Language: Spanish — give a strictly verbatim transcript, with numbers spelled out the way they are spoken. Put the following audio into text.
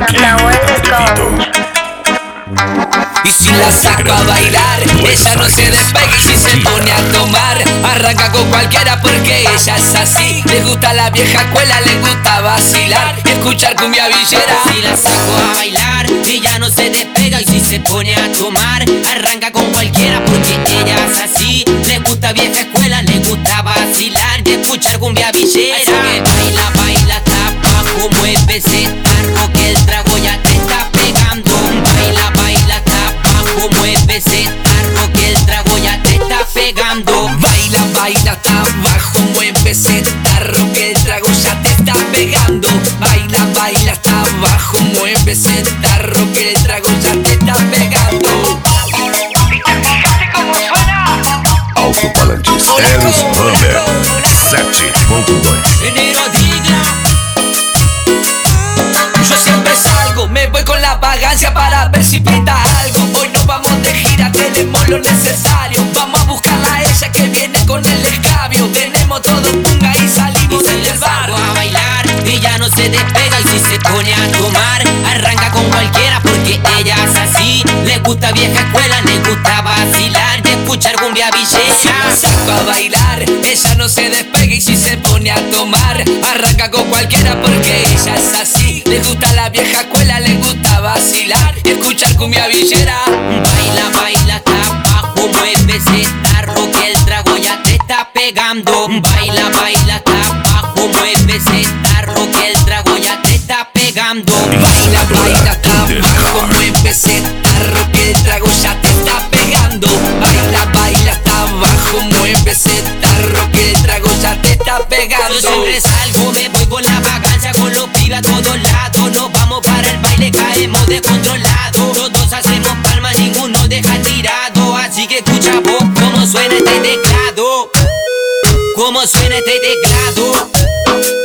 Nahuel, let's go. Y si la saco a bailar, ella no se despega. Y si se pone a tomar, arranca con cualquiera porque ella es así. Le gusta la vieja escuela, le gusta vacilar, escuchar cumbia villera. Si la saco a bailar, ella no se despega. Y si se pone a tomar, arranca con cualquiera porque ella es así. Le gusta vieja escuela, le gusta vacilar y escuchar cumbia villera. Así que baila, baila, tapa, mueve ese tarro que el trago ya te está pegando. Baila, baila, tapa, mueve ese tarro que el trago ya te está pegando. Baila, baila hasta abajo, mueve ese tarro que el trago ya te está pegando. Baila, baila hasta abajo, mueve ese tarro que el trago ya te está pegando. Alto-falantes Eros Bamber sete ponto dois. Enero digna. Yo siempre salgo, me voy con la vagancia para ver si pinta algo. Hoy nos vamos de gira, tenemos lo necesario. Vamos a buscarla a ella que viene con el escabio. Tenemos todo punga y salimos Y si del la saco bar. a bailar, ella no se despega. Y si se pone a tomar, arranca con cualquiera porque ella es así. Le gusta vieja escuela, le gusta vacilar y escuchar cumbia Si villera. la saco a bailar, ella no se despega. Y si se pone a tomar, arranca con cualquiera porque ella es así. Le gusta la vieja escuela, le gusta vacilar y escuchar cumbia villera. Baila, baila, hasta abajo, mueve ese tarro que el trago ya te está pegando. Baila, baila, hasta abajo, mueve ese tarro que el trago ya te está pegando. Baila, baila hasta abajo, mueve ese tarro que el trago ya te está pegando. Baila, baila hasta abajo, mueve ese tarro que el trago ya te está pegando. Yo siempre salgo, me voy con la vagancia, con los pibes a todos lados. Nos vamos para el baile, caemos descontrolados. Todos hacemos palmas, ninguno deja tirado. Así que escucha vos cómo suena este teclado. Cómo suena este teclado.